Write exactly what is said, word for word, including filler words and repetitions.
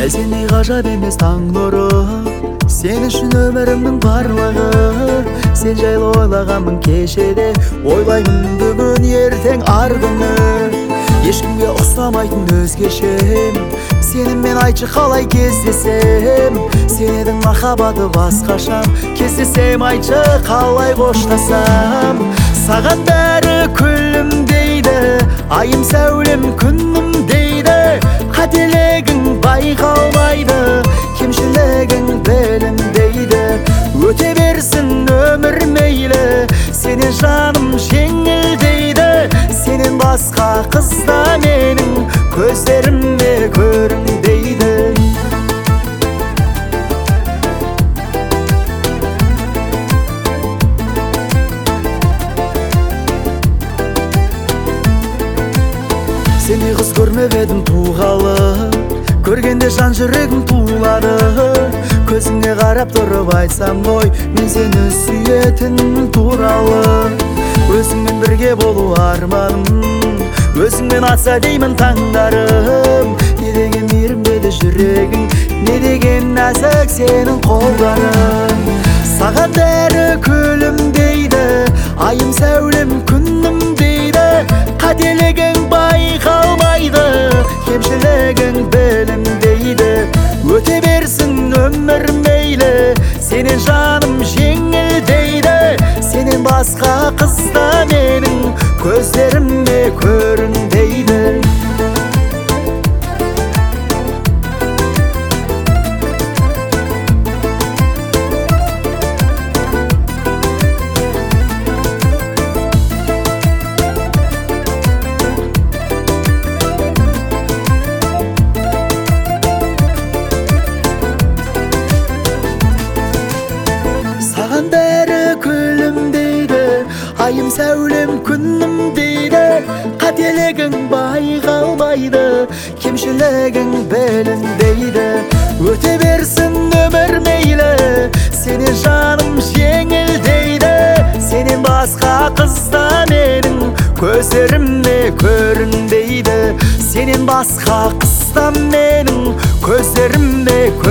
Ай сендей ғажап емес таң нұры, сен үшін өмірімнің барлығы. Сен жайлы ойлағанмын кешеде, ойлаймын бүгін ертең ардыны. Ешкімге ұқсамайтын өзгешем, сенімен айтшы қалай кездесем. Сен едің махаббаты басқашам, кездесем айтшы қалай қоштасам. Саған бәрі күлім дейді, айым сәулем күнім дейді. Қателігің байқалмайды, кемшілігің білім дейді. Өте берсін өмір мейлі, сенен жаным жеңіл дейді. Сенен басқа қызда менің көздеріме көрім дейді. Сендей қыз көрмеп едім туғалы, көргенде жан жүрегім тулады. Көзіңе қарап тұрып айтсам ғой, мен сені сүйетін туралы. Өзіңмен бірге болу арманым, өзіңмен атса деймін таңдарым. Не деген мейірімді еді жүрегің, не деген нәзік сенің қолдарың. Саған бәрі күлім дейді, айым сәулем күнім дейді. Қателігің байқалмайды, кемшілігің білім дейді. Өте берсін өмір мейлі, сенен жаным жеңіл дейді. Сенен басқа қызда менің көздеріме көрін дейді. Саған бәрі күлім дейді, айым сәулем күнім дейді. Қателігің байқалмайды, кемшілігің білім дейді. Өте берсін өмір мейлі, сенен жаным жеңіл дейді. Сенен басқа қызда менің көздеріме көрін дейді. Сенен басқа қызда менің көздеріме көрін дейді.